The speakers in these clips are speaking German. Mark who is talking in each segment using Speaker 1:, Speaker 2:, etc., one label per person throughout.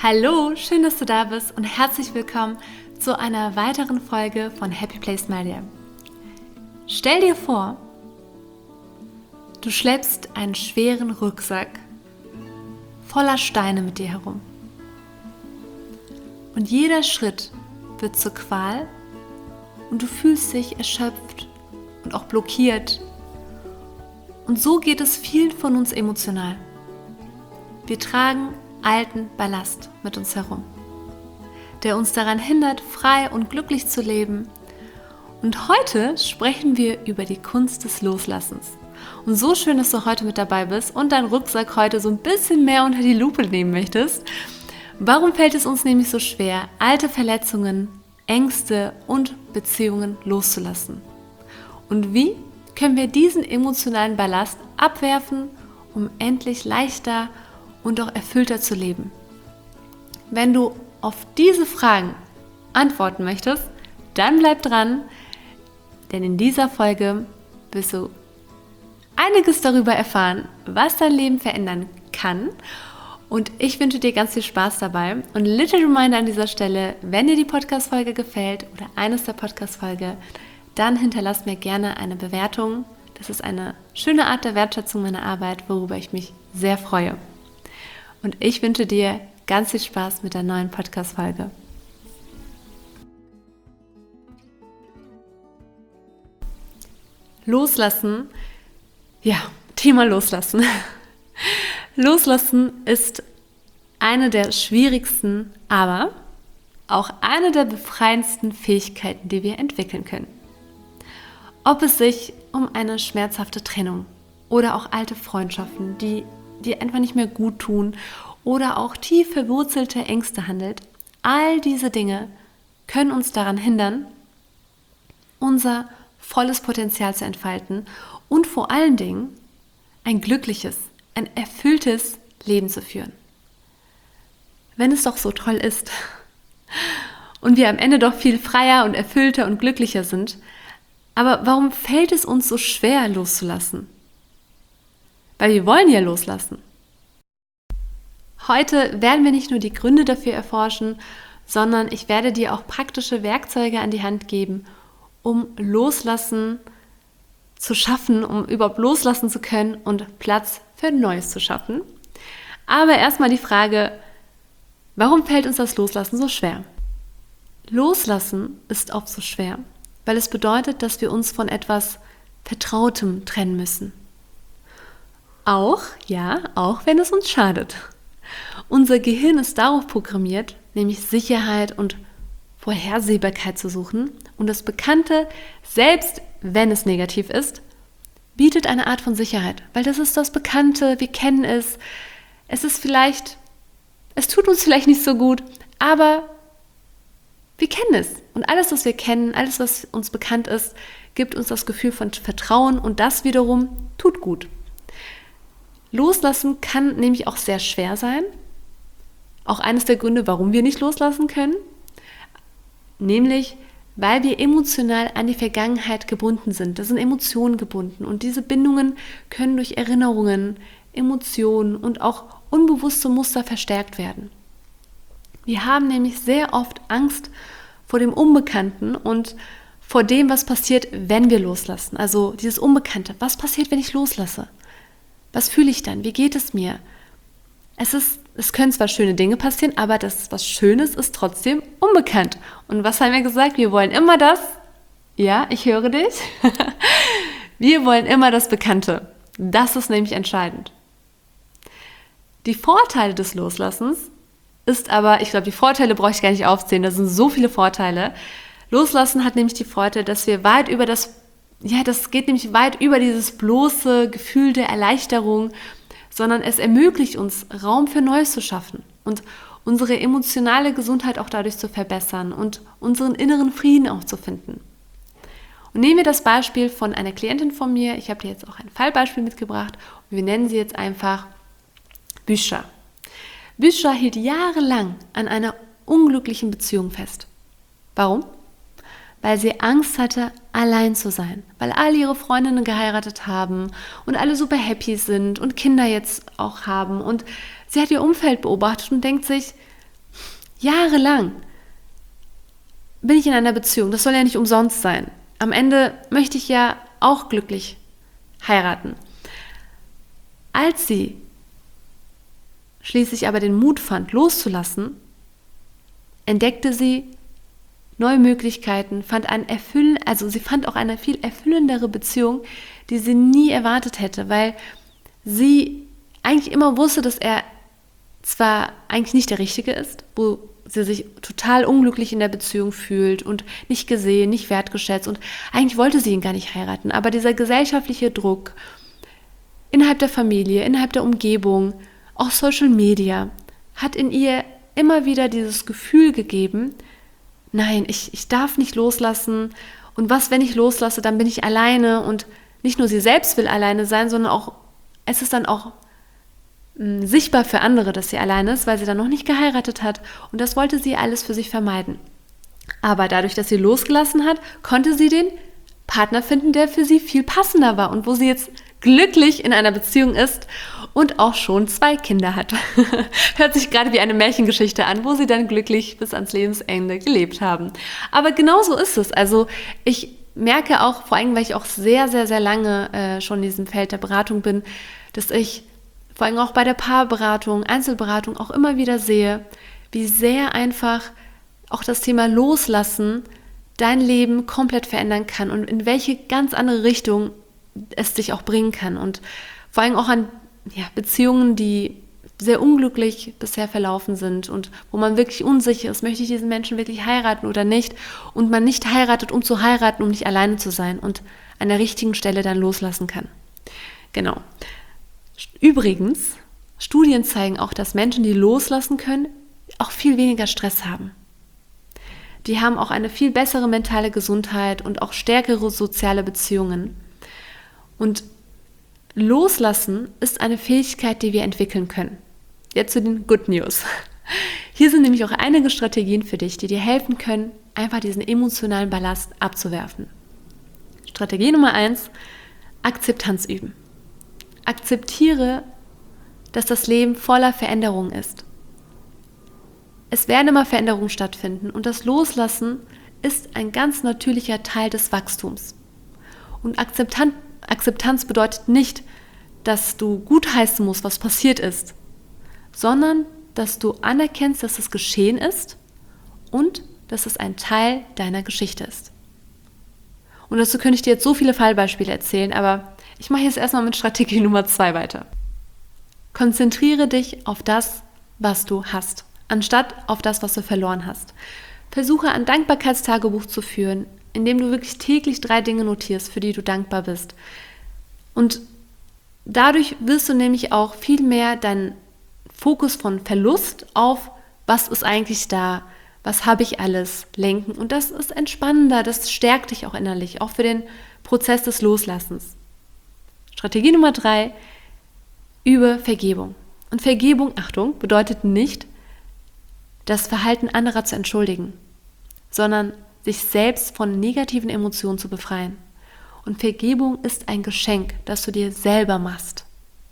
Speaker 1: Hallo, schön, dass du da bist und herzlich willkommen zu einer weiteren Folge von Happy Place Media. Stell dir vor, du schleppst einen schweren Rucksack voller Steine mit dir herum. Und jeder Schritt wird zur Qual und du fühlst dich erschöpft und auch blockiert. Und so geht es vielen von uns emotional. Wir tragen alten Ballast mit uns herum, der uns daran hindert, frei und glücklich zu leben. Und heute sprechen wir über die Kunst des Loslassens. Und so schön, dass du heute mit dabei bist und deinen Rucksack heute so ein bisschen mehr unter die Lupe nehmen möchtest. Warum fällt es uns nämlich so schwer, alte Verletzungen, Ängste und Beziehungen loszulassen? Und wie können wir diesen emotionalen Ballast abwerfen, um endlich leichter und auch erfüllter zu leben? Wenn du auf diese Fragen antworten möchtest, dann bleib dran, denn in dieser Folge wirst du einiges darüber erfahren, was dein Leben verändern kann. Und ich wünsche dir ganz viel Spaß dabei. Und little reminder an dieser Stelle, wenn dir die Podcast-Folge gefällt oder eines der Podcast-Folge, dann hinterlass mir gerne eine Bewertung. Das ist eine schöne Art der Wertschätzung meiner Arbeit, worüber ich mich sehr freue. Und ich wünsche dir ganz viel Spaß mit der neuen Podcast-Folge. Loslassen, ja, Thema Loslassen. Loslassen ist eine der schwierigsten, aber auch eine der befreiendsten Fähigkeiten, die wir entwickeln können. Ob es sich um eine schmerzhafte Trennung oder auch alte Freundschaften, die einfach nicht mehr gut tun oder auch tief verwurzelte Ängste handelt, all diese Dinge können uns daran hindern, unser volles Potenzial zu entfalten und vor allen Dingen ein glückliches, ein erfülltes Leben zu führen. Wenn es doch so toll ist und wir am Ende doch viel freier und erfüllter und glücklicher sind, aber warum fällt es uns so schwer loszulassen? Weil wir wollen ja loslassen. Heute werden wir nicht nur die Gründe dafür erforschen, sondern ich werde dir auch praktische Werkzeuge an die Hand geben, um Loslassen zu schaffen, um überhaupt loslassen zu können und Platz für Neues zu schaffen. Aber erstmal die Frage, warum fällt uns das Loslassen so schwer? Loslassen ist oft so schwer, weil es bedeutet, dass wir uns von etwas Vertrautem trennen müssen. Auch wenn es uns schadet. Unser Gehirn ist darauf programmiert, nämlich Sicherheit und Vorhersehbarkeit zu suchen. Und das Bekannte, selbst wenn es negativ ist, bietet eine Art von Sicherheit. Weil das ist das Bekannte, wir kennen es. Es tut uns vielleicht nicht so gut, aber wir kennen es. Und alles, was wir kennen, alles, was uns bekannt ist, gibt uns das Gefühl von Vertrauen und das wiederum tut gut. Loslassen kann nämlich auch sehr schwer sein. Auch eines der Gründe, warum wir nicht loslassen können. Nämlich, weil wir emotional an die Vergangenheit gebunden sind. Das sind Emotionen gebunden. Und diese Bindungen können durch Erinnerungen, Emotionen und auch unbewusste Muster verstärkt werden. Wir haben nämlich sehr oft Angst vor dem Unbekannten und vor dem, was passiert, wenn wir loslassen. Also dieses Unbekannte. Was passiert, wenn ich loslasse? Was fühle ich dann? Wie geht es mir? Es können zwar schöne Dinge passieren, aber das, was Schönes, ist trotzdem unbekannt. Und was haben wir gesagt? Wir wollen immer das, ja, ich höre dich, wir wollen immer das Bekannte. Das ist nämlich entscheidend. Die Vorteile des Loslassens ist aber, ich glaube, die Vorteile brauche ich gar nicht aufzählen, da sind so viele Vorteile. Loslassen hat nämlich die Vorteile, dass wir das geht nämlich weit über dieses bloße Gefühl der Erleichterung, sondern es ermöglicht uns, Raum für Neues zu schaffen und unsere emotionale Gesundheit auch dadurch zu verbessern und unseren inneren Frieden auch zu finden. Und nehmen wir das Beispiel von einer Klientin von mir. Ich habe dir jetzt auch ein Fallbeispiel mitgebracht und wir nennen sie jetzt einfach Büscha. Büscha hielt jahrelang an einer unglücklichen Beziehung fest. Warum? Weil sie Angst hatte, allein zu sein, weil alle ihre Freundinnen geheiratet haben und alle super happy sind und Kinder jetzt auch haben. Und sie hat ihr Umfeld beobachtet und denkt sich, jahrelang bin ich in einer Beziehung. Das soll ja nicht umsonst sein. Am Ende möchte ich ja auch glücklich heiraten. Als sie schließlich aber den Mut fand, loszulassen, entdeckte sie neue Möglichkeiten, sie fand auch eine viel erfüllendere Beziehung, die sie nie erwartet hätte, weil sie eigentlich immer wusste, dass er zwar eigentlich nicht der Richtige ist, wo sie sich total unglücklich in der Beziehung fühlt und nicht gesehen, nicht wertgeschätzt und eigentlich wollte sie ihn gar nicht heiraten, aber dieser gesellschaftliche Druck innerhalb der Familie, innerhalb der Umgebung, auch Social Media, hat in ihr immer wieder dieses Gefühl gegeben, nein, ich darf nicht loslassen und was, wenn ich loslasse, dann bin ich alleine und nicht nur sie selbst will alleine sein, sondern auch, es ist dann auch sichtbar für andere, dass sie alleine ist, weil sie dann noch nicht geheiratet hat und das wollte sie alles für sich vermeiden. Aber dadurch, dass sie losgelassen hat, konnte sie den Partner finden, der für sie viel passender war und wo sie jetzt glücklich in einer Beziehung ist und auch schon 2 Kinder hat. Hört sich gerade wie eine Märchengeschichte an, wo sie dann glücklich bis ans Lebensende gelebt haben. Aber genau so ist es. Also ich merke auch, vor allem, weil ich auch sehr, sehr, sehr lange schon in diesem Feld der Beratung bin, dass ich vor allem auch bei der Paarberatung, Einzelberatung auch immer wieder sehe, wie sehr einfach auch das Thema Loslassen dein Leben komplett verändern kann und in welche ganz andere Richtung es dich auch bringen kann. Und vor allem auch an Beziehungen, die sehr unglücklich bisher verlaufen sind und wo man wirklich unsicher ist, möchte ich diesen Menschen wirklich heiraten oder nicht, und man nicht heiratet, um zu heiraten, um nicht alleine zu sein und an der richtigen Stelle dann loslassen kann. Genau. Übrigens, Studien zeigen auch, dass Menschen, die loslassen können, auch viel weniger Stress haben. Die haben auch eine viel bessere mentale Gesundheit und auch stärkere soziale Beziehungen. Und Loslassen ist eine Fähigkeit, die wir entwickeln können. Jetzt zu den Good News. Hier sind nämlich auch einige Strategien für dich, die dir helfen können, einfach diesen emotionalen Ballast abzuwerfen. Strategie Nummer 1, Akzeptanz üben. Akzeptiere, dass das Leben voller Veränderungen ist. Es werden immer Veränderungen stattfinden und das Loslassen ist ein ganz natürlicher Teil des Wachstums. Und Akzeptanz bedeutet nicht, dass du gutheißen musst, was passiert ist, sondern dass du anerkennst, dass es geschehen ist und dass es ein Teil deiner Geschichte ist. Und dazu könnte ich dir jetzt so viele Fallbeispiele erzählen, aber ich mache jetzt erstmal mit Strategie Nummer 2 weiter. Konzentriere dich auf das, was du hast, anstatt auf das, was du verloren hast. Versuche ein Dankbarkeitstagebuch zu führen, indem du wirklich täglich 3 Dinge notierst, für die du dankbar bist. Und dadurch wirst du nämlich auch viel mehr deinen Fokus von Verlust auf, was ist eigentlich da, was habe ich alles, lenken. Und das ist entspannender, das stärkt dich auch innerlich, auch für den Prozess des Loslassens. Strategie Nummer 3, übe Vergebung. Und Vergebung, Achtung, bedeutet nicht, das Verhalten anderer zu entschuldigen, sondern sich selbst von negativen Emotionen zu befreien. Und Vergebung ist ein Geschenk, das du dir selber machst.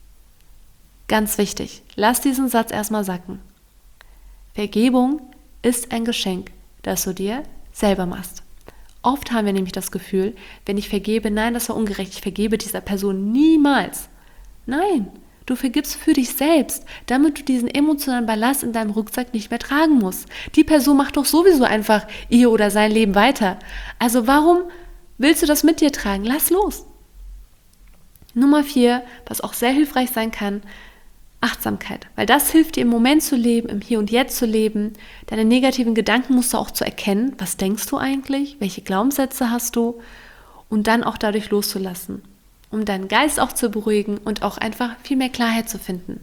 Speaker 1: Ganz wichtig, lass diesen Satz erstmal sacken. Vergebung ist ein Geschenk, das du dir selber machst. Oft haben wir nämlich das Gefühl, wenn ich vergebe, nein, das war ungerecht, ich vergebe dieser Person niemals. Nein, du vergibst für dich selbst, damit du diesen emotionalen Ballast in deinem Rucksack nicht mehr tragen musst. Die Person macht doch sowieso einfach ihr oder sein Leben weiter. Also warum willst du das mit dir tragen? Lass los. Nummer 4, was auch sehr hilfreich sein kann, Achtsamkeit. Weil das hilft dir im Moment zu leben, im Hier und Jetzt zu leben, deine negativen Gedankenmuster auch zu erkennen. Was denkst du eigentlich? Welche Glaubenssätze hast du? Und dann auch dadurch loszulassen, um deinen Geist auch zu beruhigen und auch einfach viel mehr Klarheit zu finden.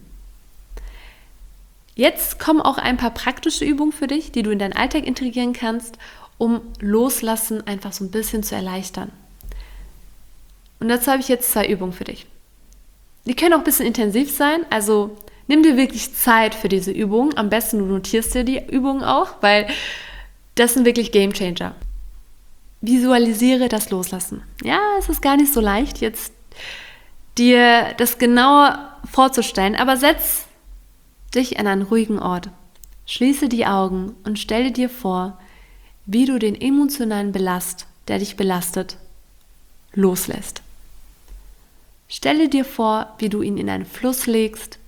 Speaker 1: Jetzt kommen auch ein paar praktische Übungen für dich, die du in deinen Alltag integrieren kannst, um Loslassen einfach so ein bisschen zu erleichtern. Und dazu habe ich jetzt 2 Übungen für dich. Die können auch ein bisschen intensiv sein, also nimm dir wirklich Zeit für diese Übungen. Am besten du notierst dir die Übungen auch, weil das sind wirklich Gamechanger. Visualisiere das Loslassen. Ja, es ist gar nicht so leicht, jetzt dir das genauer vorzustellen, aber setz dich an einen ruhigen Ort. Schließe die Augen und stelle dir vor, wie du den emotionalen Ballast, der dich belastet, loslässt. Stelle dir vor, wie du ihn in einen Fluss legst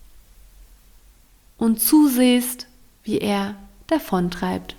Speaker 1: und zusehst, wie er davontreibt.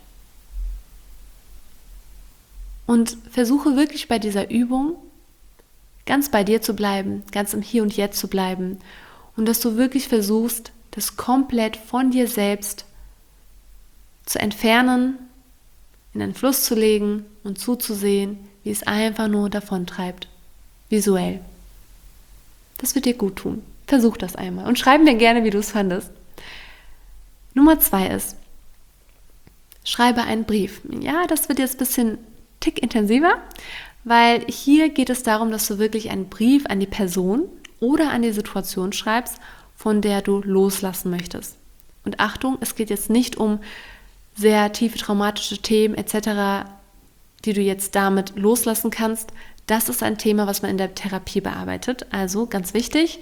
Speaker 1: Und versuche wirklich bei dieser Übung ganz bei dir zu bleiben, ganz im Hier und Jetzt zu bleiben und dass du wirklich versuchst, das komplett von dir selbst zu entfernen, in einen Fluss zu legen und zuzusehen, wie es einfach nur davontreibt, visuell. Das wird dir gut tun. Versuch das einmal und schreib mir gerne, wie du es fandest. Nummer 2 ist, schreibe einen Brief. Ja, das wird jetzt ein bisschen tick intensiver, weil hier geht es darum, dass du wirklich einen Brief an die Person oder an die Situation schreibst, von der du loslassen möchtest. Und Achtung, es geht jetzt nicht um sehr tiefe traumatische Themen etc., die du jetzt damit loslassen kannst. Das ist ein Thema, was man in der Therapie bearbeitet. Also ganz wichtig,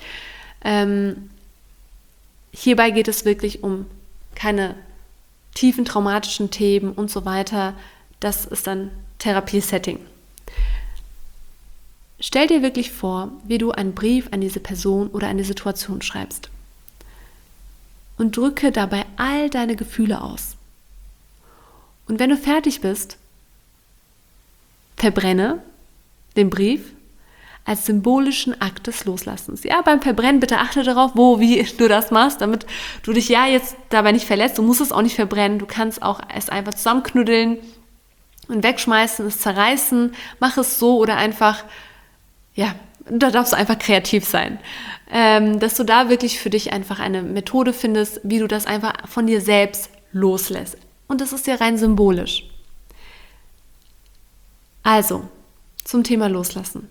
Speaker 1: hierbei geht es wirklich um keine tiefen traumatischen Themen und so weiter. Das ist dann Therapiesetting. Stell dir wirklich vor, wie du einen Brief an diese Person oder an die Situation schreibst. Und drücke dabei all deine Gefühle aus. Und wenn du fertig bist, verbrenne den Brief als symbolischen Akt des Loslassens. Ja, beim Verbrennen bitte achte darauf, wie du das machst, damit du dich ja jetzt dabei nicht verletzt. Du musst es auch nicht verbrennen. Du kannst auch es einfach zusammenknuddeln und wegschmeißen, es zerreißen. Mach es so oder einfach, ja, da darfst du einfach kreativ sein. Dass du da wirklich für dich einfach eine Methode findest, wie du das einfach von dir selbst loslässt. Und das ist ja rein symbolisch. Also, zum Thema Loslassen.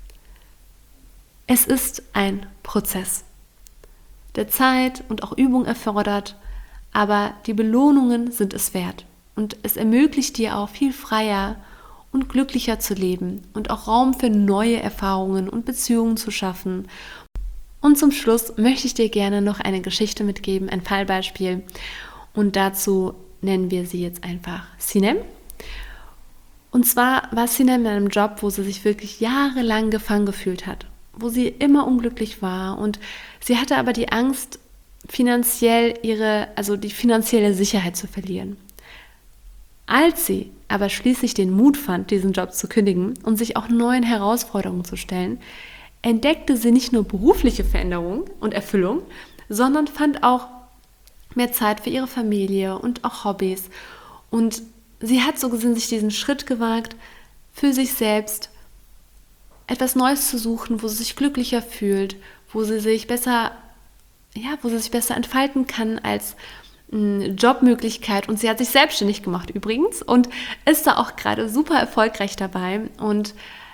Speaker 1: Es ist ein Prozess, der Zeit und auch Übung erfordert, aber die Belohnungen sind es wert. Und es ermöglicht dir auch viel freier und glücklicher zu leben und auch Raum für neue Erfahrungen und Beziehungen zu schaffen. Und zum Schluss möchte ich dir gerne noch eine Geschichte mitgeben, ein Fallbeispiel. Und dazu nennen wir sie jetzt einfach Sinem. Und zwar war Sinem in einem Job, wo sie sich wirklich jahrelang gefangen gefühlt hat, wo sie immer unglücklich war und sie hatte aber die Angst, die finanzielle Sicherheit zu verlieren. Als sie aber schließlich den Mut fand, diesen Job zu kündigen und sich auch neuen Herausforderungen zu stellen, entdeckte sie nicht nur berufliche Veränderung und Erfüllung, sondern fand auch mehr Zeit für ihre Familie und auch Hobbys. Und sie hat so gesehen sich diesen Schritt gewagt, für sich selbst etwas Neues zu suchen, wo sie sich glücklicher fühlt, wo sie sich besser entfalten kann als Jobmöglichkeit. Und sie hat sich selbstständig gemacht übrigens und ist da auch gerade super erfolgreich dabei. Und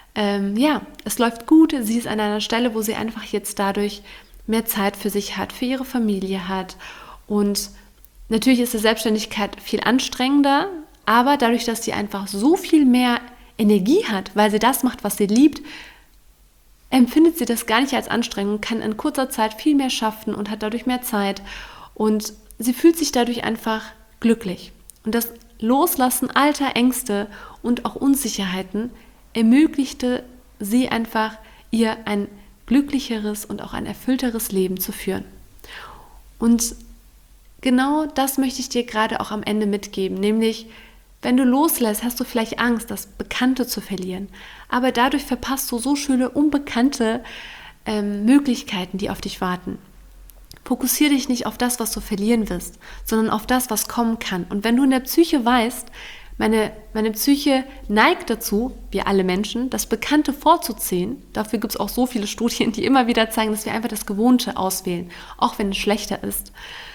Speaker 1: es läuft gut. Sie ist an einer Stelle, wo sie einfach jetzt dadurch mehr Zeit für sich hat, für ihre Familie hat. Und natürlich ist die Selbstständigkeit viel anstrengender, aber dadurch, dass sie einfach so viel mehr Energie hat, weil sie das macht, was sie liebt, empfindet sie das gar nicht als Anstrengung, kann in kurzer Zeit viel mehr schaffen und hat dadurch mehr Zeit. Und sie fühlt sich dadurch einfach glücklich. Und das Loslassen alter Ängste und auch Unsicherheiten ermöglichte sie einfach, ihr ein glücklicheres und auch ein erfüllteres Leben zu führen. Und genau das möchte ich dir gerade auch am Ende mitgeben, nämlich, wenn du loslässt, hast du vielleicht Angst, das Bekannte zu verlieren, aber dadurch verpasst du so schöne, unbekannte Möglichkeiten, die auf dich warten. Fokussiere dich nicht auf das, was du verlieren wirst, sondern auf das, was kommen kann. Und wenn du in der Psyche weißt, meine Psyche neigt dazu, wir alle Menschen, das Bekannte vorzuziehen. Dafür gibt es auch so viele Studien, die immer wieder zeigen, dass wir einfach das Gewohnte auswählen, auch wenn es schlechter ist.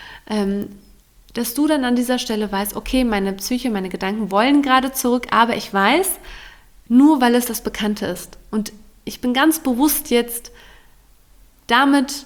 Speaker 1: Dass du dann an dieser Stelle weißt, okay, meine Psyche, meine Gedanken wollen gerade zurück, aber ich weiß, nur weil es das Bekannte ist. Und ich bin ganz bewusst jetzt damit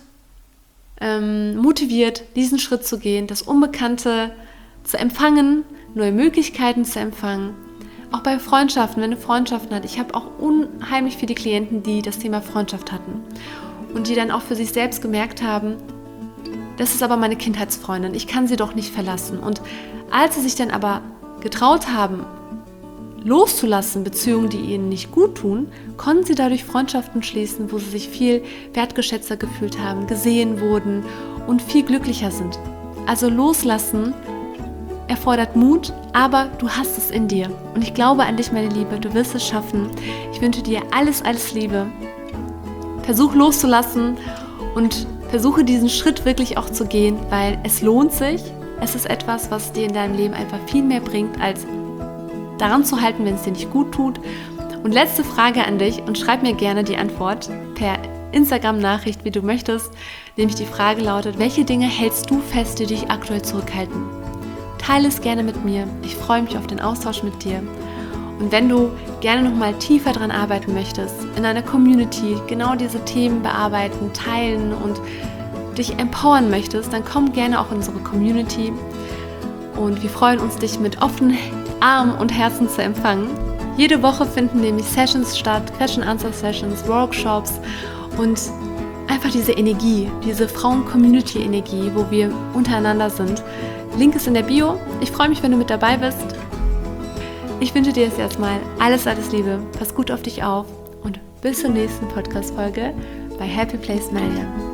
Speaker 1: motiviert, diesen Schritt zu gehen, das Unbekannte zu empfangen, neue Möglichkeiten zu empfangen. Auch bei Freundschaften, wenn du Freundschaften hast. Ich habe auch unheimlich viele Klienten, die das Thema Freundschaft hatten und die dann auch für sich selbst gemerkt haben, das ist aber meine Kindheitsfreundin, ich kann sie doch nicht verlassen. Und als sie sich dann aber getraut haben, loszulassen, Beziehungen, die ihnen nicht gut tun, konnten sie dadurch Freundschaften schließen, wo sie sich viel wertgeschätzter gefühlt haben, gesehen wurden und viel glücklicher sind. Also loslassen erfordert Mut, aber du hast es in dir. Und ich glaube an dich, meine Liebe, du wirst es schaffen. Ich wünsche dir alles, alles Liebe. Versuch loszulassen und versuche diesen Schritt wirklich auch zu gehen, weil es lohnt sich. Es ist etwas, was dir in deinem Leben einfach viel mehr bringt, als daran zu halten, wenn es dir nicht gut tut. Und letzte Frage an dich und schreib mir gerne die Antwort per Instagram-Nachricht, wie du möchtest. Nämlich die Frage lautet, welche Dinge hältst du fest, die dich aktuell zurückhalten? Teile es gerne mit mir. Ich freue mich auf den Austausch mit dir. Und wenn du gerne nochmal tiefer dran arbeiten möchtest, in einer Community genau diese Themen bearbeiten, teilen und dich empowern möchtest, dann komm gerne auch in unsere Community. Und wir freuen uns, dich mit offenen Armen und Herzen zu empfangen. Jede Woche finden nämlich Sessions statt, Question-Answer-Sessions, Workshops und einfach diese Energie, diese Frauen-Community-Energie, wo wir untereinander sind. Link ist in der Bio. Ich freue mich, wenn du mit dabei bist. Ich wünsche dir jetzt erstmal alles, alles Liebe. Pass gut auf dich auf und bis zur nächsten Podcast-Folge bei Happy Place Melia.